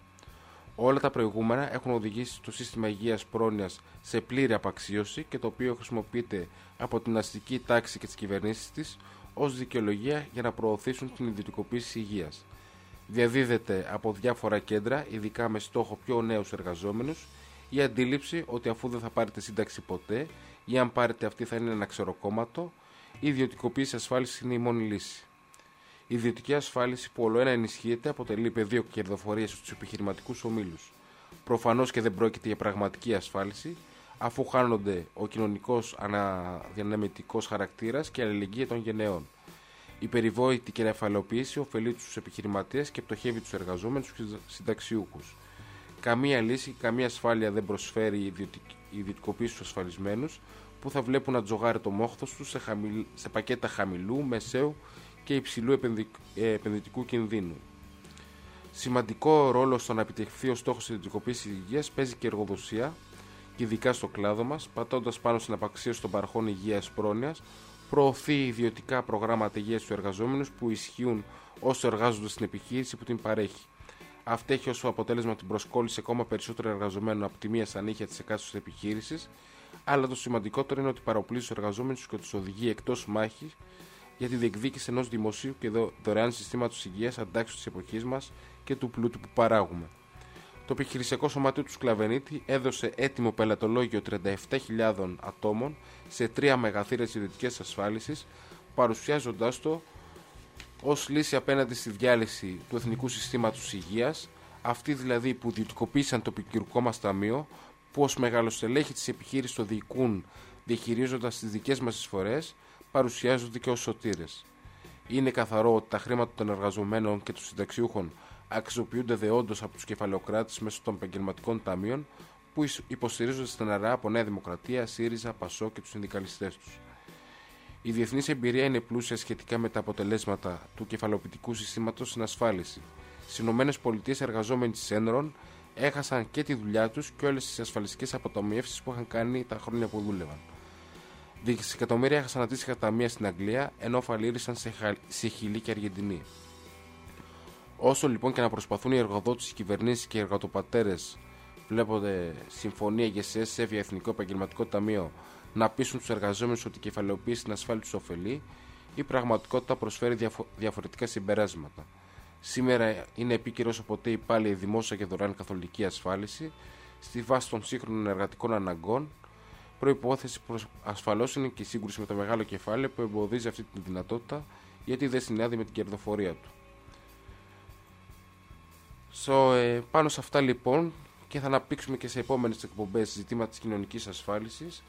S3: Όλα τα προηγούμενα έχουν οδηγήσει το σύστημα υγείας πρόνοιας σε πλήρη απαξίωση και το οποίο χρησιμοποιείται από την αστική τάξη και τις κυβερνήσεις της ως δικαιολογία για να προωθήσουν την ιδιωτικοποίηση υγείας. Διαδίδεται από διάφορα κέντρα, ειδικά με στόχο πιο νέους εργαζόμενους, η αντίληψη ότι αφού δεν θα πάρετε σύνταξη ποτέ ή αν πάρετε αυτή θα είναι ένα ξεροκόμματο, η ιδιωτικοποίηση ασφάλισης είναι η μόνη λύση. Η ιδιωτική ασφάλιση που ολοένα ενισχύεται αποτελεί πεδίο κερδοφορίας στους επιχειρηματικούς ομίλους. Προφανώς και δεν πρόκειται για πραγματική ασφάλιση, αφού χάνονται ο κοινωνικός αναδιανεμητικός χαρακτήρας και η αλληλεγγύη των γενεών. Η περιβόητη κεφαλαιοποίηση ωφελεί τους επιχειρηματίες και πτωχεύει τους εργαζόμενους και τους συνταξιούχους. Καμία λύση, καμία ασφάλεια δεν προσφέρει η ιδιωτικοποίηση στους ασφαλισμένους που θα βλέπουν να τζογάρει το μόχθος τους σε πακέτα χαμηλού, μεσαίου και υψηλού επενδυτικού κινδύνου. Σημαντικό ρόλο στο να επιτευχθεί ο στόχος της ιδιωτικοποίησης υγείας παίζει και η εργοδοσία, ειδικά στο κλάδο μας, πατώντας πάνω στην απαξίωση των παροχών υγείας πρόνοιας, προωθεί ιδιωτικά προγράμματα υγείας στους εργαζόμενους που ισχύουν όσο εργάζονται στην επιχείρηση που την παρέχει. Αυτό έχει ως αποτέλεσμα την προσκόλληση ακόμα περισσότερων εργαζομένων από τη μία στα νύχια της εκάστοτε επιχείρησης, αλλά το σημαντικότερο είναι ότι παροπλίζει τους εργαζόμενους και τους οδηγεί εκτός μάχης για τη διεκδίκηση ενός δημοσίου και δωρεάν συστήματος υγείας αντάξεως της εποχής μας και του πλούτου που παράγουμε. Το επιχειρησιακό σωματείο του Σκλαβενίτη έδωσε έτοιμο πελατολόγιο 37.000 ατόμων σε 3 μεγαθύρες ιδιωτικές ασφάλισης, παρουσιάζοντάς το ως λύση απέναντι στη διάλυση του Εθνικού Συστήματος Υγείας, αυτοί δηλαδή που ιδιωτικοποίησαν το επικουρικό μας ταμείο, που ως μεγαλοστελέχη της επιχείρησης το διοικούν διαχειρίζοντας τις δικές μας εισφορές, παρουσιάζονται και ως σωτήρες. Είναι καθαρό ότι τα χρήματα των εργαζομένων και των συνταξιούχων αξιοποιούνται δεόντως από τους κεφαλαιοκράτες μέσω των επαγγελματικών ταμείων που υποστηρίζονται στεναρά από Νέα Δημοκρατία, ΣΥΡΙΖΑ, ΠΑΣΟ και τους συνδικαλιστές τους. Η διεθνής εμπειρία είναι πλούσια σχετικά με τα αποτελέσματα του κεφαλαιοποιητικού συστήματος στην ασφάλιση. Στις ΗΠΑ, εργαζόμενοι της Enron έχασαν και τη δουλειά τους και όλες τις ασφαλιστικές αποταμιεύσεις που είχαν κάνει τα χρόνια που δούλευαν. Δισεκατομμύρια έχασαν αντίστοιχα ταμεία στην Αγγλία, ενώ οφαλήρισαν σε Χιλή και Αργεντινή. Όσο λοιπόν και να προσπαθούν οι εργοδότες, οι κυβερνήσεις και οι εργατοπατέρες, βλέπονται συμφωνία ΓΕΣΕΣ, ΣΕΒΙΑ, Εθνικό Επαγγελματικό Ταμείο, να πείσουν τους εργαζόμενους ότι η κεφαλαιοποίηση στην ασφάλεια τους ωφελεί, η πραγματικότητα προσφέρει διαφορετικά συμπεράσματα. Σήμερα είναι επίκαιρο όσο ποτέ πάλι η δημόσια και δωρεάν καθολική ασφάλιση στη βάση των σύγχρονων εργατικών αναγκών. Προϋπόθεση ασφαλώς είναι και η σύγκρουση με το μεγάλο κεφάλαιο που εμποδίζει αυτή τη δυνατότητα, γιατί δεν συνάδει με την κερδοφορία του. Πάνω σε αυτά λοιπόν, και θα αναπτύξουμε και σε επόμενες εκπομπές ζητήματα της κοινωνικής ασφάλισης,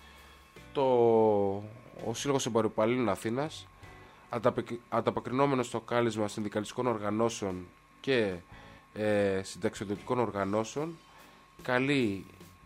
S3: ο Σύλλογος Εμποροπαλλήλων Αθήνας, ανταποκρινόμενος στο κάλεσμα συνδικαλιστικών οργανώσεων και συνταξιοδοτικών οργανώσεων, καλεί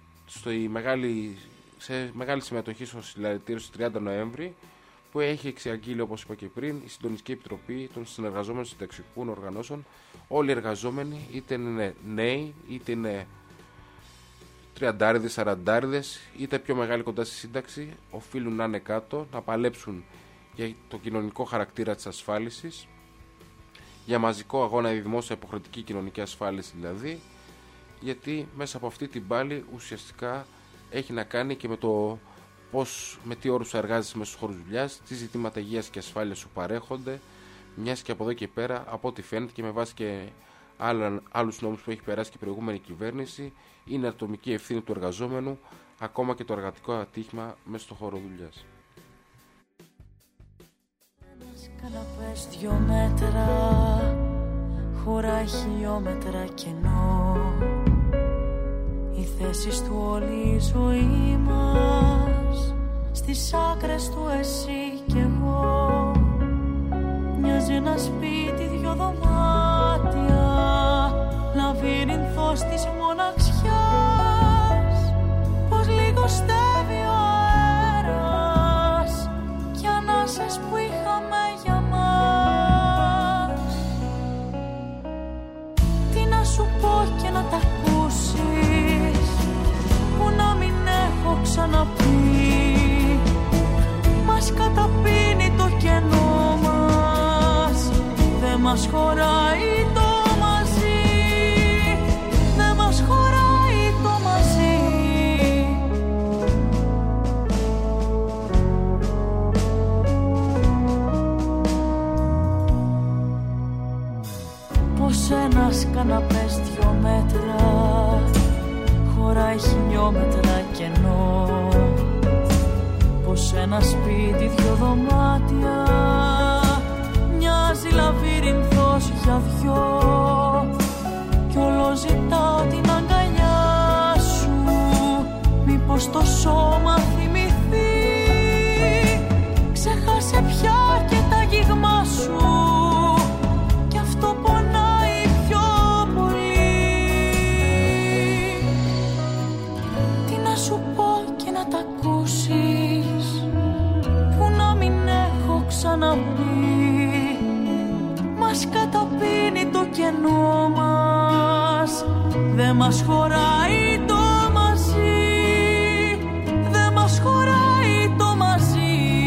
S3: σε μεγάλη συμμετοχή στο συλλαλητήριο στις 30 Νοέμβρη, που έχει εξαγγείλει, όπως είπα και πριν, η Συντονιστική Επιτροπή των Συνεργαζόμενων Συνταξιοδοτικών Οργανώσεων. Όλοι οι εργαζόμενοι, είτε είναι νέοι, είτε είναι 30, 40, είτε πιο μεγάλοι κοντά στη σύνταξη, οφείλουν να είναι κάτω, να παλέψουν για το κοινωνικό χαρακτήρα της ασφάλισης, για μαζικό αγώνα η δημόσια υποχρεωτική κοινωνική ασφάλιση δηλαδή, γιατί μέσα από αυτή την πάλη ουσιαστικά έχει να κάνει και με το με τι όρους εργάζεσαι μέσα στους χώρους δουλειάς, τι ζητήματα υγείας και ασφάλειας σου παρέχονται, μιας και από εδώ και πέρα, από ό,τι φαίνεται και με βάση και άλλους νόμους που έχει περάσει και η προηγούμενη κυβέρνηση, είναι ατομική ευθύνη του εργαζόμενου, ακόμα και το εργατικό ατύχημα μέσα στο χώρο δουλειάς.
S7: Ένας καναπές 2 μέτρα, χωράει χιλιόμετρα κενό. Οι θέσεις του όλη η ζωή μας, στις άκρες του εσύ κι εγώ. Μοιάζει ένα σπίτι 2 δωμάτια, λαβύρινθος της μοναξιάς. Πως λιγοστεύει ο αέρας κι ανάσες που είχαμε για μας. Τι να σου πω και να τα ακούσεις, που να μην έχω ξαναπεί. Μας καταπίνει το κενό μας, δεν μας χωράει το μαζί, δεν μας χωράει το μαζί. Πως ένας καναπές 2 μέτρα, χωράει χιλιόμετρα κενό. Πως ένα σπίτι 2 δωμάτια, μοιάζει λαβύρινθος για 2. Κι όλο ζητάω την αγκαλιά σου, μήπως το σώμα θυμηθεί. Ξέχασε πια και τα αγγίγμα σου, κι αυτό πονάει πιο πολύ. Τι να σου πω και να τα ακούσεις, που να μην έχω ξαναπεί. Μας καταπίνει το κενό μας, δεν μας χωράει το μαζί, δεν μας χωράει το μαζί.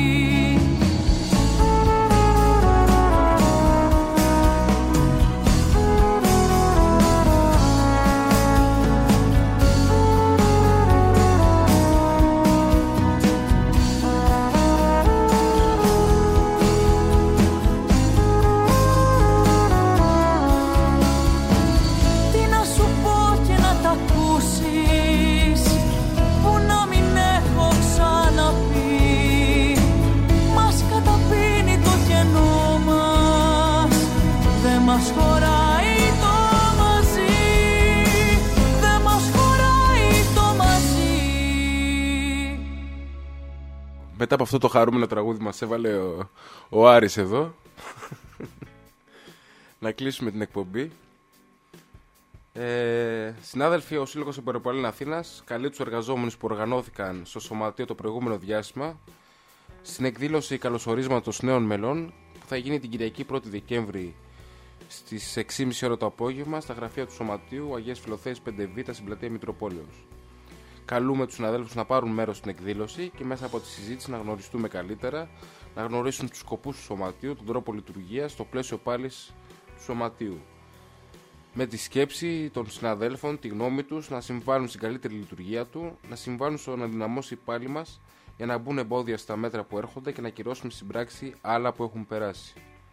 S7: Μας χωράει το μαζί, δεν μας χωράει το μαζί.
S3: Μετά από αυτό το χαρούμενο τραγούδι μας έβαλε ο Άρης εδώ. Να κλείσουμε την εκπομπή. Συνάδελφοι, ο Σύλλογος Εμποροπαλλήλων Αθήνας καλεί τους εργαζόμενους που οργανώθηκαν στο σωματείο το προηγούμενο διάστημα στην εκδήλωση καλωσορίσματος νέων μελών που θα γίνει την Κυριακή 1η Δεκέμβρη στις 6.30 ώρα το απόγευμα στα γραφεία του Σωματείου Αγίας Φιλοθέης 5Β στην πλατεία Μητροπόλεως. Καλούμε τους συναδέλφους να πάρουν μέρος στην εκδήλωση και μέσα από τη συζήτηση να γνωριστούμε καλύτερα, να γνωρίσουν τους σκοπούς του Σωματείου, τον τρόπο λειτουργίας, στο πλαίσιο πάλι του Σωματείου. Με τη σκέψη των συναδέλφων, τη γνώμη τους, να συμβάλλουν στην καλύτερη λειτουργία του, να συμβάλλουν στο να δυναμώσει πάλι μας για να μπουν εμπόδια στα μέτρα που έρχονται και να κυρώσουμε στην πράξη άλλα που έχουν περάσει.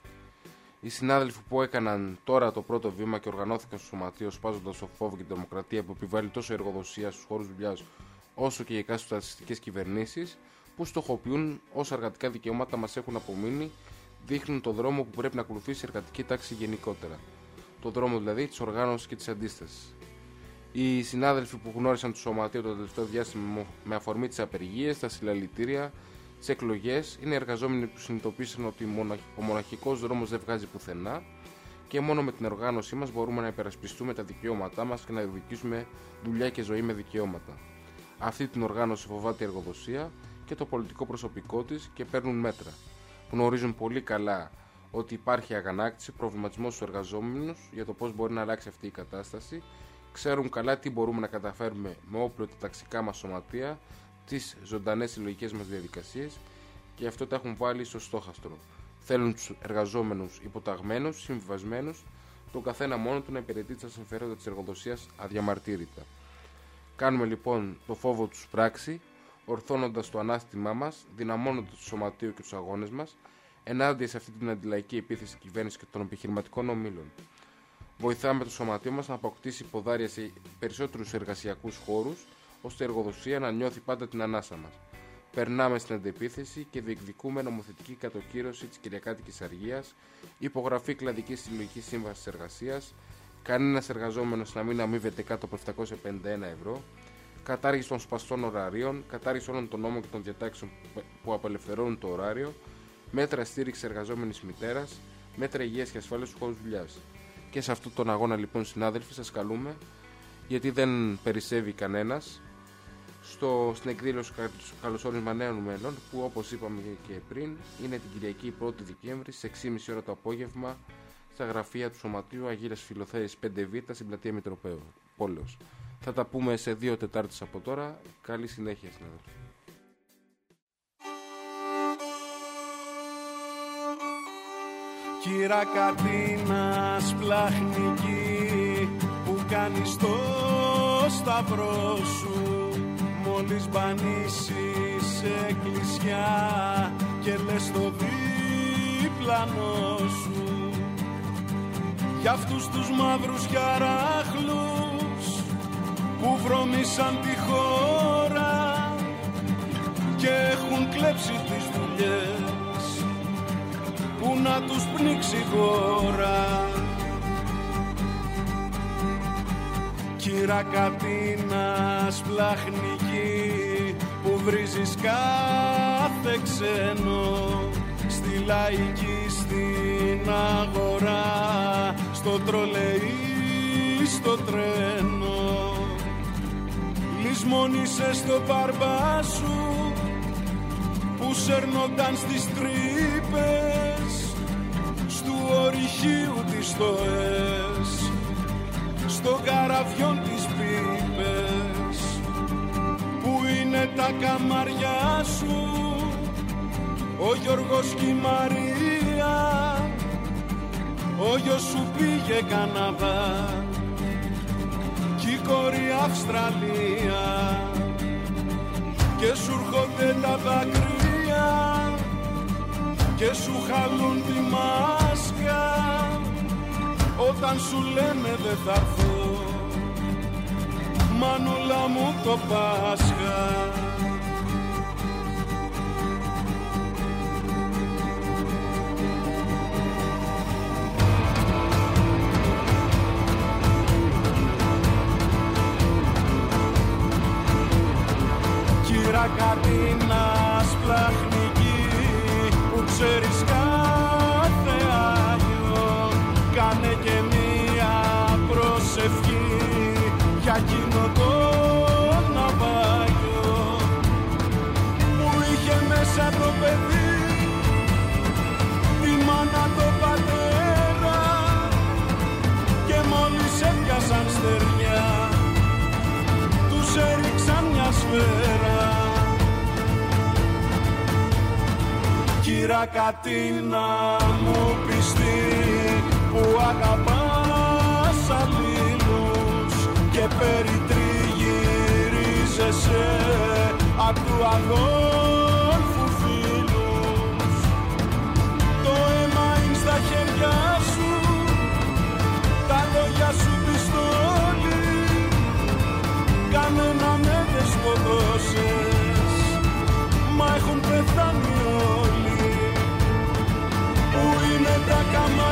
S3: Οι συνάδελφοι που έκαναν τώρα το πρώτο βήμα και οργανώθηκαν στο σωματείο σπάζοντας το φόβο και τη δημοκρατία που επιβάλλει τόσο εργοδοσία στους χώρους δουλειάς όσο και οι εκάστοτε στατιστικές κυβερνήσεις που στοχοποιούν όσα εργατικά δικαιώματα μας έχουν απομείνει, δείχνουν το δρόμο που πρέπει να ακολουθήσει η εργατική τάξη γενικότερα. Το δρόμο δηλαδή της οργάνωσης και της αντίστασης. Οι συνάδελφοι που γνώρισαν το σωματείο το τελευταίο διάστημα με αφορμή τις απεργίες, τα συλλαλητήρια, τις εκλογές, είναι εργαζόμενοι που συνειδητοποίησαν ότι ο μοναχικός δρόμος δεν βγάζει πουθενά και μόνο με την οργάνωσή μας μπορούμε να υπερασπιστούμε τα δικαιώματά μας και να διεκδικήσουμε δουλειά και ζωή με δικαιώματα. Αυτή την οργάνωση φοβάται η εργοδοσία και το πολιτικό προσωπικό της και παίρνουν μέτρα. Γνωρίζουν πολύ καλά ότι υπάρχει αγανάκτηση, προβληματισμός στους εργαζόμενους για το πώς μπορεί να αλλάξει αυτή η κατάσταση. Ξέρουν καλά τι μπορούμε να καταφέρουμε με όπλο τα ταξικά μας σωματεία, τις ζωντανές συλλογικές μας διαδικασίες και αυτό τα έχουν βάλει στο στόχαστρο. Θέλουν τους εργαζόμενους υποταγμένους, συμβιβασμένους, τον καθένα μόνο του να υπηρετεί τα συμφέροντα της εργοδοσίας αδιαμαρτύρητα. Κάνουμε λοιπόν το φόβο τους πράξη, ορθώνοντας το ανάστημά μας, δυναμώνοντας το σωματείο και τους αγώνες μας, ενάντια σε αυτή την αντιλαϊκή επίθεση κυβέρνησης και των επιχειρηματικών ομίλων. Βοηθάμε το σωματείο μας να αποκτήσει ποδάρια σε περισσότερους εργασιακούς χώρους, ώστε η εργοδοσία να νιώθει πάντα την ανάσα μας. Περνάμε στην αντεπίθεση και διεκδικούμε νομοθετική κατοκύρωση της κυριακάτικης αργίας, υπογραφή κλαδικής συλλογικής σύμβασης εργασίας, κανένας εργαζόμενος να μην αμείβεται κάτω από 751 ευρώ, κατάργηση των σπαστών ωραρίων, κατάργηση όλων των νόμων και των διατάξεων που απελευθερώνουν το ωράριο, μέτρα στήριξης εργαζόμενης μητέρας, μέτρα υγείας και ασφάλειας στους χώρους δουλειάς. Και σε αυτόν τον αγώνα λοιπόν, συνάδελφοι, σας καλούμε, γιατί δεν περισσεύει κανένας, στην εκδήλωση καλωσόρισμα νέων μέλων, που όπως είπαμε και πριν, είναι την Κυριακή 1η Δεκέμβρη στις 6.30 ώρα το απόγευμα στα γραφεία του Σωματείου Αγγίλας Φιλοθέης 5Β στην πλατεία Μητροπόλεως. Θα τα πούμε σε 2 Τετάρτες από τώρα. Καλή συνέχεια, συνάδελφοι.
S4: Κύρα Κατίνα σπλαχνική που κάνεις το σταυρό σου, μόλις μπανίσεις εκκλησιά και λες το διπλανό σου, για αυτούς τους μαύρους χαράχλους που βρωμήσαν τη χώρα και έχουν κλέψει τις δουλειές που να τους πνίξει γόρα. Κύρα Κατίνα σπλαχνική που βρίζεις κάθε ξένο, στη λαϊκή, στην αγορά, στο τρολεϊ, στο τρένο, λησμονήσες στο μπαρμπά σου που σέρνονταν στις τρύπες στου ορυχείου τις στοές, στο καραβιόν τις πίπες, που είναι τα καμαριά σου, ο Γιώργος και η Μαρία, ο γιος σου πήγε Καναδά κι η κόρη Αυστραλία, και σου έρχονται τα δάκρυα και σου χαλούν τη μάσκα όταν σου λένε δεν θα έρθω, μανούλα μου το Πάσχα. Κύρα Κατίνα σπλαχνική που ξέρεις κάθε Άγιο, κάνε και μία προσευχή για εκείνο το ναυάγιο που είχε μέσα το παιδί, τη μάνα, το πατέρα, και μόλις έπιασαν στεριά τους έριξαν μια σφαίρα. Κύρα Κατίνα μου πιστή που αγαπάς αλλήλους και περιτριγυρίζεσαι απ' του αγώνα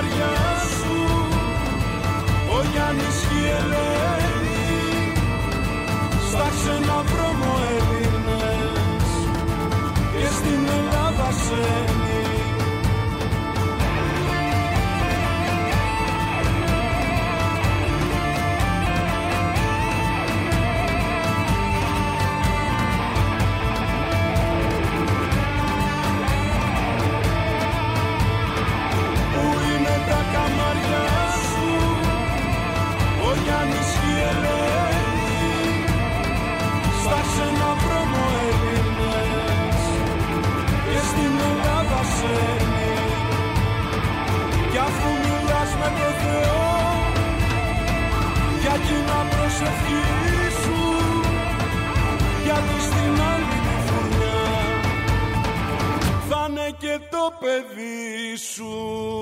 S4: καμαριά σου ο Γιάννης και η Ελένη στα ξένα βρώμο Έλληνες και στην Ελλάδα σένει. Κι αφού μιλάς με το Θεό για κοινά προσευχή σου, γιατί στην άλλη τη φουρνιά θα είναι και το παιδί σου.